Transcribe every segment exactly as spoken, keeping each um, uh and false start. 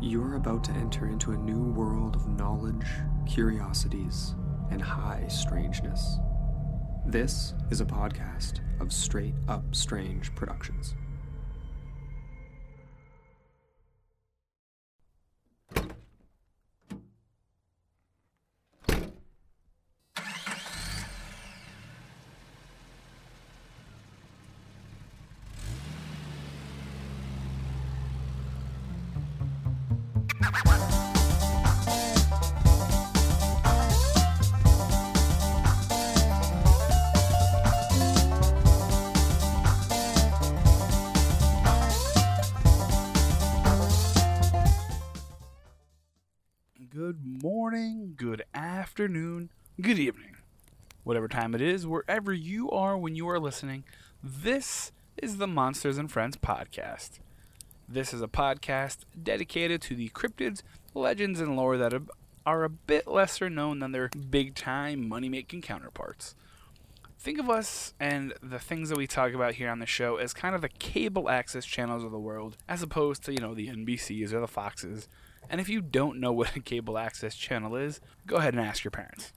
You're about to enter into a new world of knowledge, curiosities, and high strangeness. This is a podcast of Straight Up Strange Productions. Good morning, good afternoon, good evening. Whatever time it is, wherever you are when you are listening, this is the Monsters and Friends podcast. This is a podcast dedicated to the cryptids, legends, and lore that are a bit lesser known than their big-time money-making counterparts. Think of us and the things that we talk about here on the show as kind of the cable access channels of the world, as opposed to, you know, the N B Cs or the Foxes. And if you don't know what a cable access channel is, go ahead and ask your parents.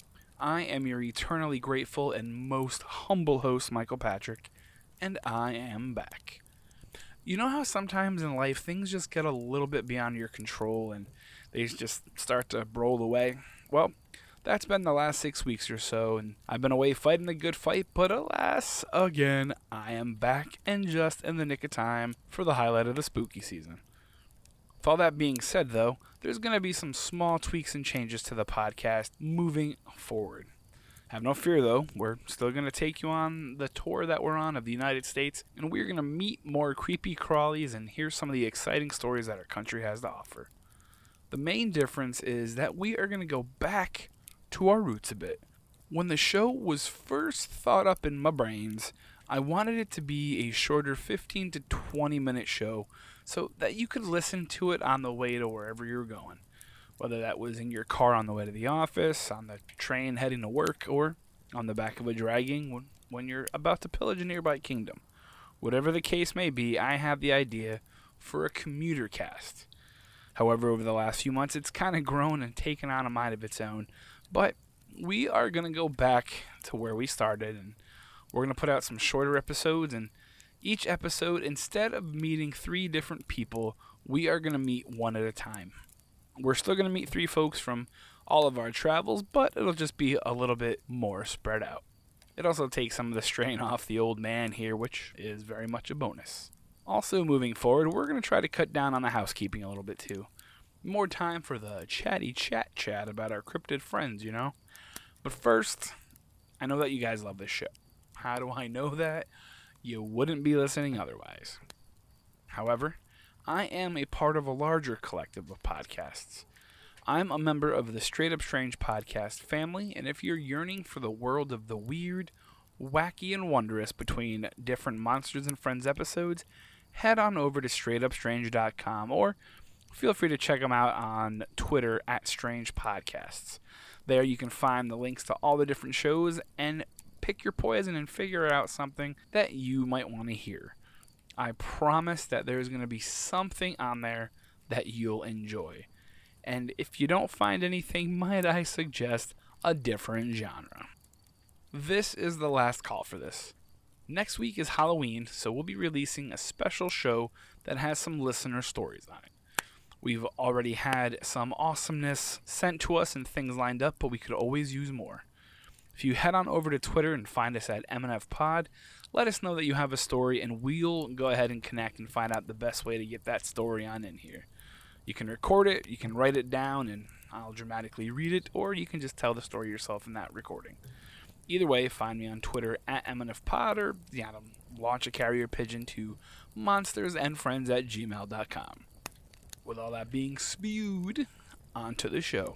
I am your eternally grateful and most humble host, Michael Patrick, and I am back. You know how sometimes in life things just get a little bit beyond your control and they just start to roll away? Well, that's been the last six weeks or so, and I've been away fighting a good fight, but alas, again, I am back and just in the nick of time for the highlight of the spooky season. With all that being said, though, there's going to be some small tweaks and changes to the podcast moving forward. Have no fear, though. We're still going to take you on the tour that we're on of the United States, and we're going to meet more creepy crawlies and hear some of the exciting stories that our country has to offer. The main difference is that we are going to go back to our roots a bit. When the show was first thought up in my brains, I wanted it to be a shorter fifteen to twenty minute show so that you could listen to it on the way to wherever you're going. Whether that was in your car on the way to the office, on the train heading to work, or on the back of a dragging when, when you're about to pillage a nearby kingdom. Whatever the case may be, I have the idea for a commuter cast. However, over the last few months, it's kind of grown and taken on a mind of its own. But we are going to go back to where we started, and we're going to put out some shorter episodes, and each episode, instead of meeting three different people, we are going to meet one at a time. We're still going to meet three folks from all of our travels, but it'll just be a little bit more spread out. It also takes some of the strain off the old man here, which is very much a bonus. Also, moving forward, we're going to try to cut down on the housekeeping a little bit too. More time for the chatty chat chat about our cryptid friends, you know? But first, I know that you guys love this show. How do I know that? You wouldn't be listening otherwise. However, I am a part of a larger collective of podcasts. I'm a member of the Straight Up Strange podcast family, and if you're yearning for the world of the weird, wacky, and wondrous between different Monsters and Friends episodes, head on over to straight up strange dot com, or feel free to check them out on Twitter at Strange Podcasts. There you can find the links to all the different shows and pick your poison and figure out something that you might want to hear. I promise that there's going to be something on there that you'll enjoy. And if you don't find anything, might I suggest a different genre. This is the last call for this. Next week is Halloween, so we'll be releasing a special show that has some listener stories on it. We've already had some awesomeness sent to us and things lined up, but we could always use more. If you head on over to Twitter and find us at M N F Pod, let us know that you have a story, and we'll go ahead and connect and find out the best way to get that story on in here. You can record it, you can write it down, and I'll dramatically read it, or you can just tell the story yourself in that recording. Either way, find me on Twitter at M N F Pod, or yeah, launch a carrier pigeon to monstersandfriends at gmail dot com. With all that being spewed, onto the show.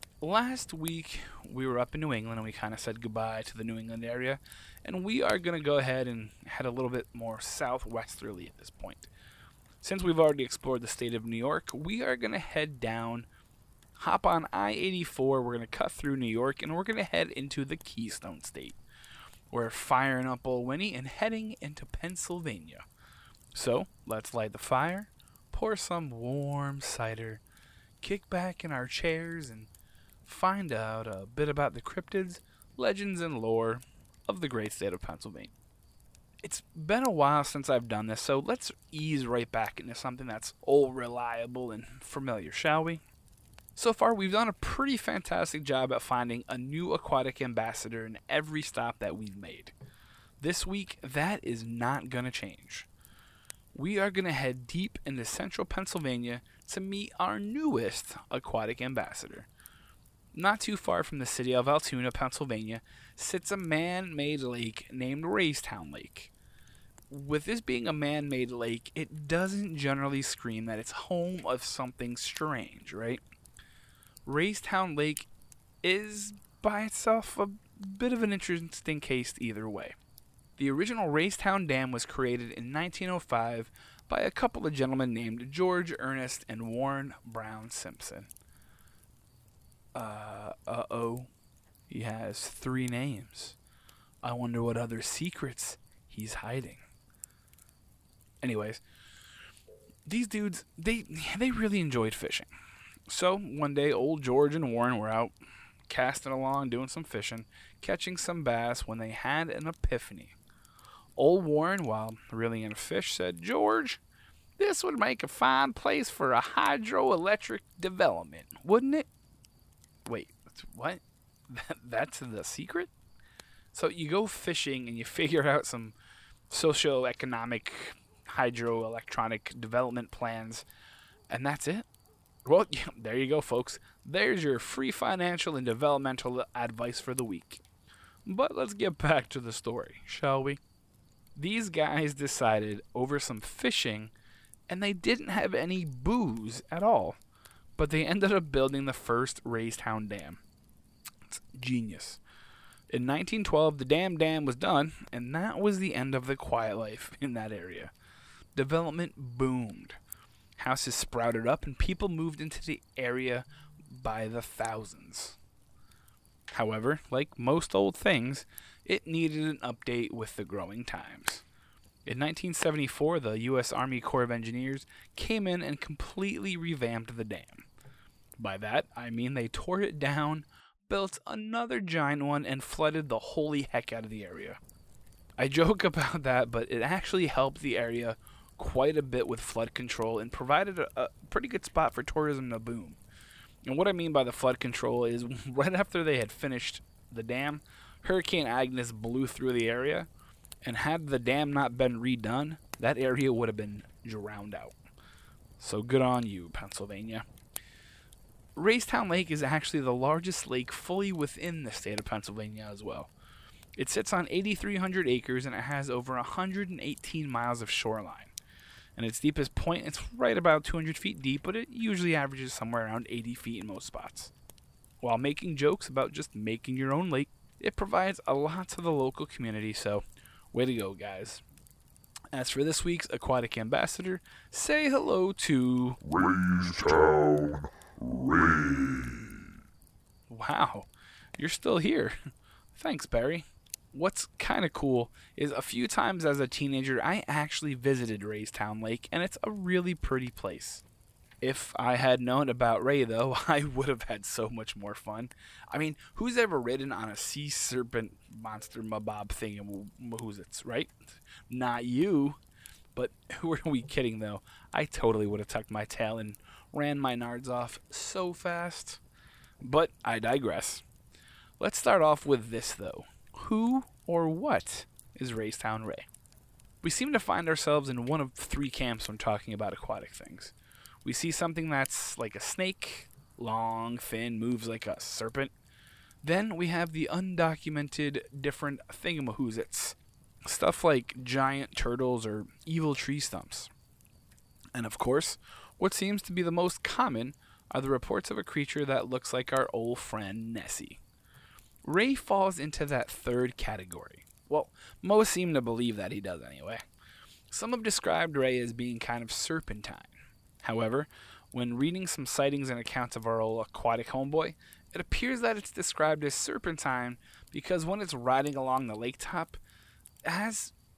Last week, we were up in New England, and we kind of said goodbye to the New England area, and we are going to go ahead and head a little bit more southwesterly at this point. Since we've already explored the state of New York, we are going to head down, hop on I eighty-four, we're going to cut through New York, and we're going to head into the Keystone State. We're firing up Old Winnie and heading into Pennsylvania. So, let's light the fire, pour some warm cider, kick back in our chairs, and find out a bit about the cryptids, legends, and lore of the great state of Pennsylvania. It's been a while since I've done this, so let's ease right back into something that's old, reliable, and familiar, shall we? So far, we've done a pretty fantastic job at finding a new aquatic ambassador in every stop that we've made. This week, that is not going to change. We are going to head deep into central Pennsylvania to meet our newest aquatic ambassador. Not too far from the city of Altoona, Pennsylvania, sits a man-made lake named Raystown Lake. With this being a man-made lake, it doesn't generally scream that it's home of something strange, right? Raystown Lake is, by itself, a bit of an interesting case either way. The original Raystown Dam was created in nineteen oh five by a couple of gentlemen named George Ernest and Warren Brown Simpson. Uh, uh-oh. He has three names. I wonder what other secrets he's hiding. Anyways, these dudes, they they really enjoyed fishing. So, one day, old George and Warren were out casting along, doing some fishing, catching some bass when they had an epiphany. Old Warren, while reeling in a fish, said, "George, this would make a fine place for a hydroelectric development, wouldn't it?" Wait, what? That, that's the secret? So you go fishing and you figure out some socio-economic hydroelectronic development plans, and that's it? Well, yeah, there you go, folks. There's your free financial and developmental advice for the week. But let's get back to the story, shall we? These guys decided over some fishing, and they didn't have any booze at all. But they ended up building the first Raystown Dam. It's genius. In nineteen twelve, the Dam Dam was done, and that was the end of the quiet life in that area. Development boomed. Houses sprouted up, and people moved into the area by the thousands. However, like most old things, it needed an update with the growing times. In nineteen seventy-four, the U S Army Corps of Engineers came in and completely revamped the dam. By that, I mean they tore it down, built another giant one, and flooded the holy heck out of the area. I joke about that, but it actually helped the area quite a bit with flood control and provided a, a pretty good spot for tourism to boom. And what I mean by the flood control is right after they had finished the dam, Hurricane Agnes blew through the area, and had the dam not been redone, that area would have been drowned out. So good on you, Pennsylvania. Raystown Lake is actually the largest lake fully within the state of Pennsylvania as well. It sits on eight thousand three hundred acres, and it has over one hundred eighteen miles of shoreline. And its deepest point, it's right about two hundred feet deep, but it usually averages somewhere around eighty feet in most spots. While making jokes about just making your own lake, it provides a lot to the local community, so way to go, guys. As for this week's aquatic ambassador, say hello to Raystown Ray. Wow, you're still here. Thanks, Barry. What's kind of cool is a few times as a teenager, I actually visited Raystown Lake, and it's a really pretty place. If I had known about Ray, though, I would have had so much more fun. I mean, who's ever ridden on a sea serpent monster mabob thing in Mahoozits, right? Not you. But who are we kidding, though? I totally would have tucked my tail and ran my nards off so fast. But I digress. Let's start off with this, though. Who or what is Raystown Ray? We seem to find ourselves in one of three camps when talking about aquatic things. We see something that's like a snake, long, thin, moves like a serpent. Then we have the undocumented different thingamahoozits. Stuff like giant turtles or evil tree stumps. And of course, what seems to be the most common are the reports of a creature that looks like our old friend Nessie. Ray falls into that third category. Well, most seem to believe that he does anyway. Some have described Ray as being kind of serpentine. However, when reading some sightings and accounts of our old aquatic homeboy, it appears that it's described as serpentine because when it's riding along the lake top, it has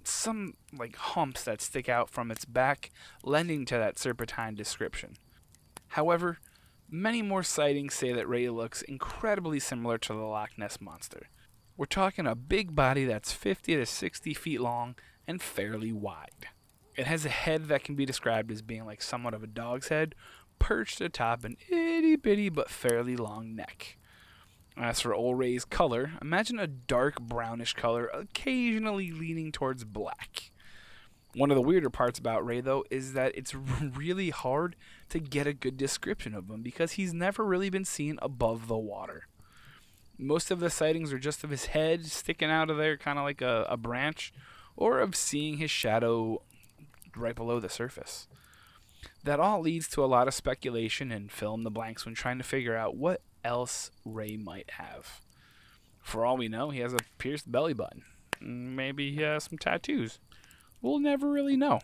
some like humps that stick out from its back, lending to that serpentine description. However, many more sightings say that Ray looks incredibly similar to the Loch Ness Monster. We're talking a big body that's fifty to sixty feet long and fairly wide. It has a head that can be described as being like somewhat of a dog's head, perched atop an itty-bitty but fairly long neck. As for old Ray's color, imagine a dark brownish color, occasionally leaning towards black. One of the weirder parts about Ray, though, is that it's really hard to get a good description of him because he's never really been seen above the water. Most of the sightings are just of his head sticking out of there, kind of like a, a branch, or of seeing his shadow right below the surface. That all leads to a lot of speculation and fill in the blanks when trying to figure out what else Ray might have. For all we know, he has a pierced belly button. Maybe he has some tattoos. We'll never really know.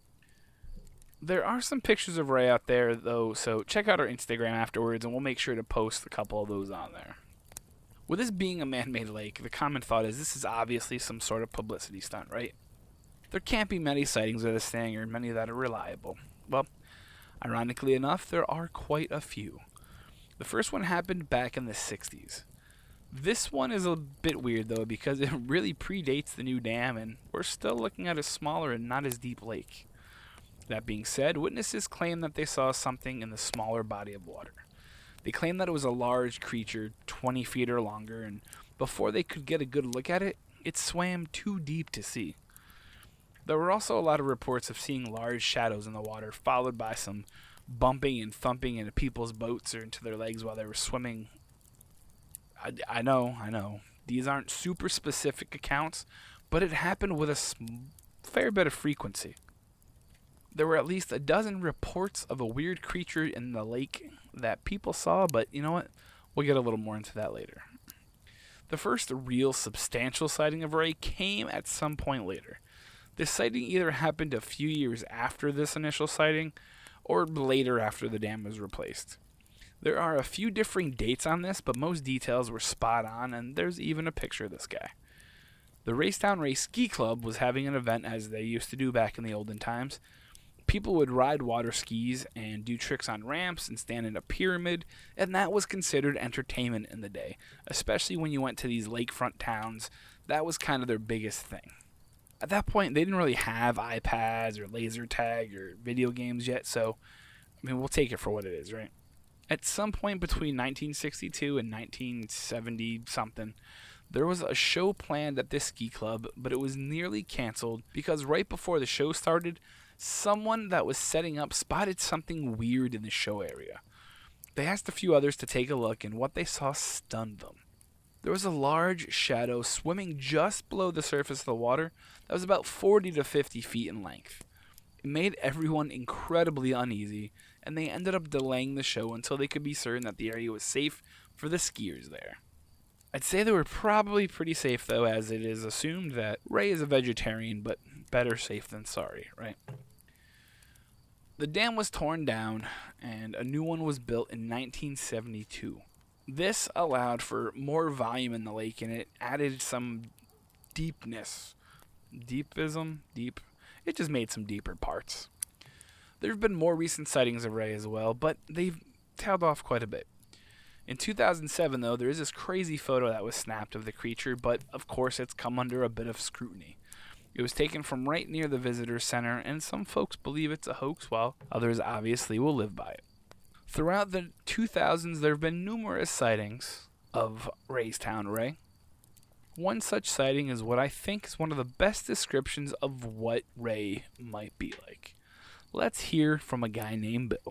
There are some pictures of Ray out there, though, so check out our Instagram afterwards, and we'll make sure to post a couple of those on there. With this being a man-made lake, the common thought is this is obviously some sort of publicity stunt, right? There can't be many sightings of this thing, or many that are reliable. Well, ironically enough, there are quite a few. The first one happened back in the sixties. This one is a bit weird, though, because it really predates the new dam, and we're still looking at a smaller and not as deep lake. That being said, witnesses claim that they saw something in the smaller body of water. They claim that it was a large creature, twenty feet or longer, and before they could get a good look at it, it swam too deep to see. There were also a lot of reports of seeing large shadows in the water, followed by some bumping and thumping into people's boats or into their legs while they were swimming. I, I know, I know. These aren't super specific accounts, but it happened with a sm- fair bit of frequency. There were at least a dozen reports of a weird creature in the lake that people saw, but you know what? We'll get a little more into that later. The first real substantial sighting of Ray came at some point later. This sighting either happened a few years after this initial sighting, or later after the dam was replaced. There are a few differing dates on this, but most details were spot on, and there's even a picture of this guy. The Racetown Ray Ski Club was having an event as they used to do back in the olden times. People would ride water skis and do tricks on ramps and stand in a pyramid, and that was considered entertainment in the day, especially when you went to these lakefront towns. That was kind of their biggest thing. At that point, they didn't really have iPads or laser tag or video games yet, so, I mean, we'll take it for what it is, right? At some point between nineteen sixty-two and nineteen seventy-something, there was a show planned at this ski club, but it was nearly canceled because right before the show started, someone that was setting up spotted something weird in the show area. They asked a few others to take a look, and what they saw stunned them. There was a large shadow swimming just below the surface of the water that was about forty to fifty feet in length. It made everyone incredibly uneasy, and they ended up delaying the show until they could be certain that the area was safe for the skiers there. I'd say they were probably pretty safe, though, as it is assumed that Ray is a vegetarian, but better safe than sorry, right? The dam was torn down, and a new one was built in nineteen seventy-two. This allowed for more volume in the lake, and it added some deepness. Deepism? Deep? It just made some deeper parts. There have been more recent sightings of Ray as well, but they've tailed off quite a bit. In two thousand seven, though, there is this crazy photo that was snapped of the creature, but of course it's come under a bit of scrutiny. It was taken from right near the visitor center, and some folks believe it's a hoax, while others obviously will live by it. Throughout the two thousands, there have been numerous sightings of Racetown Ray. One such sighting is what I think is one of the best descriptions of what Ray might be like. Let's hear from a guy named Bill.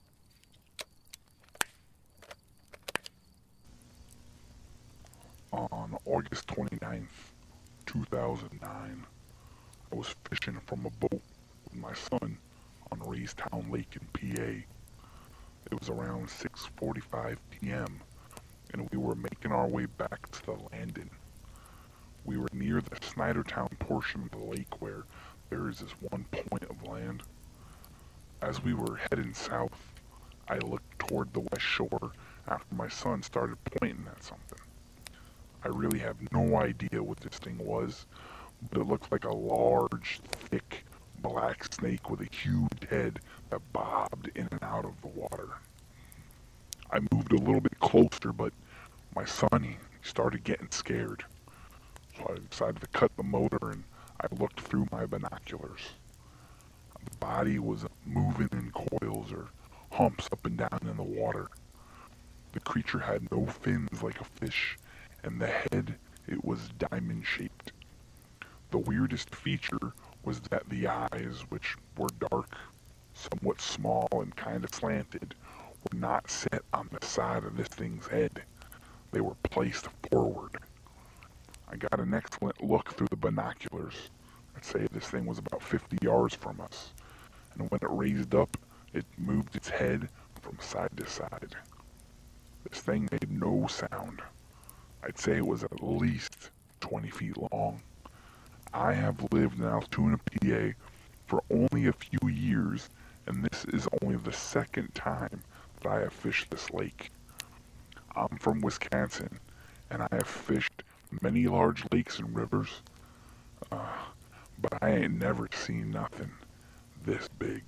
On August twenty-ninth, two thousand nine, I was fishing from a boat with my son on Racetown Lake in P A. It was around six forty-five p.m., and we were making our way back to the landing. We were near the Snydertown portion of the lake where there is this one point of land. As we were heading south, I looked toward the west shore after my son started pointing at something. I really have no idea what this thing was, but it looked like a large, thick, black snake with a huge head that bobbed in and out of the water. I moved a little bit closer, but my son, he started getting scared. So I decided to cut the motor and I looked through my binoculars. The body was moving in coils or humps up and down in the water. The creature had no fins like a fish, and the head, it was diamond-shaped. The weirdest feature was that the eyes, which were dark, somewhat small, and kind of slanted, were not set on the side of this thing's head. They were placed forward. I got an excellent look through the binoculars. I'd say this thing was about fifty yards from us, and when it raised up, it moved its head from side to side. This thing made no sound. I'd say it was at least twenty feet long. I have lived in Altoona, P A for only a few years, and this is only the second time that I have fished this lake. I'm from Wisconsin, and I have fished many large lakes and rivers, uh, but I ain't never seen nothing this big.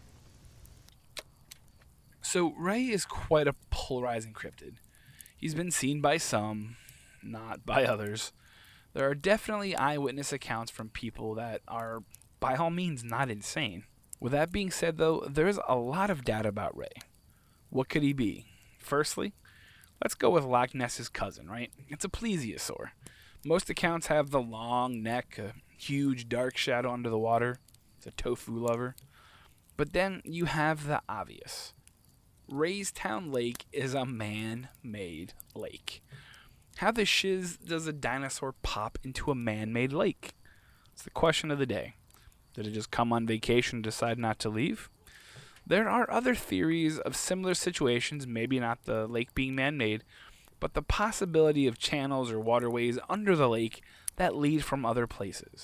So Ray is quite a polarizing cryptid. He's been seen by some, not by others. There are definitely eyewitness accounts from people that are, by all means, not insane. With that being said, though, there's a lot of data about Ray. What could he be? Firstly, let's go with Loch Ness's cousin, right? It's a plesiosaur. Most accounts have the long neck, a huge dark shadow under the water. It's a tofu lover. But then you have the obvious. Raystown Lake is a man-made lake. How the shiz does a dinosaur pop into a man-made lake? It's the question of the day. Did it just come on vacation and decide not to leave? There are other theories of similar situations, maybe not the lake being man-made, but the possibility of channels or waterways under the lake that lead from other places.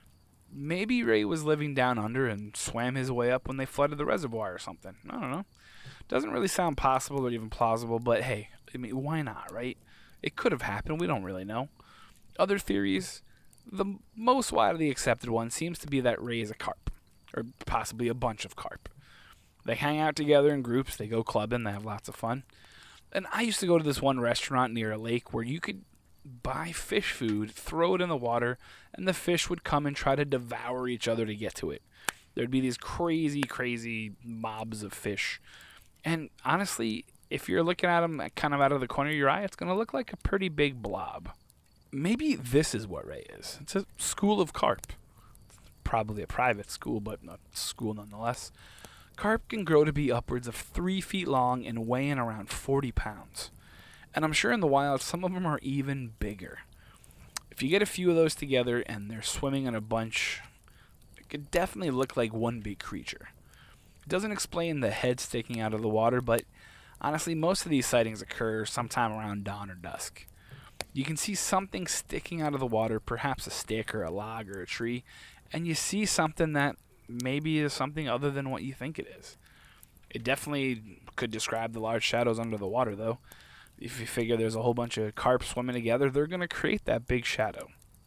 Maybe Ray was living down under and swam his way up when they flooded the reservoir or something. I don't know. Doesn't really sound possible or even plausible, but hey, I mean, why not, right? It could have happened. We don't really know. Other theories, the most widely accepted one seems to be that Ray is a carp, or possibly a bunch of carp. They hang out together in groups, they go clubbing, they have lots of fun. And I used to go to this one restaurant near a lake where you could buy fish food, throw it in the water, and the fish would come and try to devour each other to get to it. There'd be these crazy, crazy mobs of fish. And honestly, if you're looking at them kind of out of the corner of your eye, it's going to look like a pretty big blob. Maybe this is what Ray is. It's a school of carp. Probably a private school, but a school nonetheless. Carp can grow to be upwards of three feet long and weigh in around forty pounds. And I'm sure in the wild, some of them are even bigger. If you get a few of those together and they're swimming in a bunch, it could definitely look like one big creature. It doesn't explain the head sticking out of the water, but honestly, most of these sightings occur sometime around dawn or dusk. You can see something sticking out of the water, perhaps a stick or a log or a tree, and you see something that maybe is something other than what you think it is. It definitely could describe the large shadows under the water, though. If you figure there's a whole bunch of carp swimming together, they're going to create that big shadow.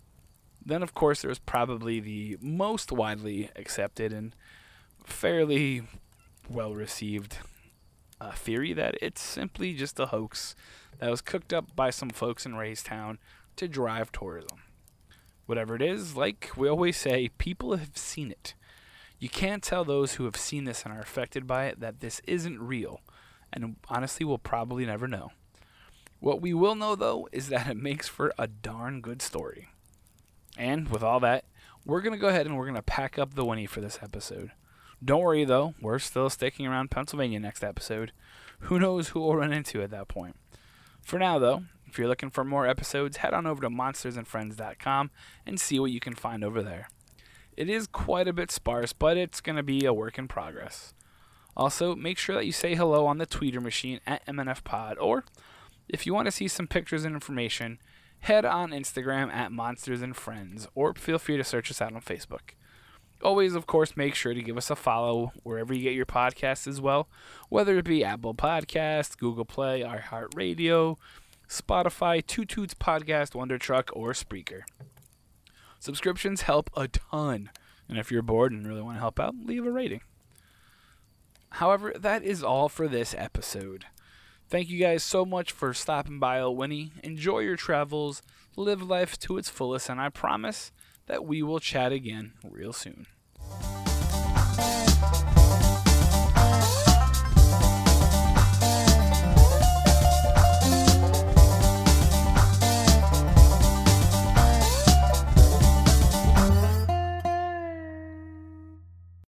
Then, of course, there's probably the most widely accepted and fairly well-received uh, theory that it's simply just a hoax that was cooked up by some folks in Raystown to drive tourism. Whatever it is, like we always say, people have seen it. You can't tell those who have seen this and are affected by it that this isn't real, and honestly, we'll probably never know. What we will know, though, is that it makes for a darn good story. And with all that, we're going to go ahead and we're going to pack up the Winnie for this episode. Don't worry, though, we're still sticking around Pennsylvania next episode. Who knows who we'll run into at that point. For now, though, if you're looking for more episodes, head on over to monsters and friends dot com and see what you can find over there. It is quite a bit sparse, but it's going to be a work in progress. Also, make sure that you say hello on the Twitter machine at M N F Pod, or if you want to see some pictures and information, head on Instagram at Monsters and Friends, or feel free to search us out on Facebook. Always, of course, make sure to give us a follow wherever you get your podcasts as well, whether it be Apple Podcasts, Google Play, iHeartRadio, Spotify, Two Toots Podcast, Wonder Truck, or Spreaker. Subscriptions help a ton, and if you're bored and really want to help out, leave a rating. However, that is all for this episode. Thank you guys so much for stopping by Owini. Enjoy your travels, live life to its fullest, and I promise that we will chat again real soon.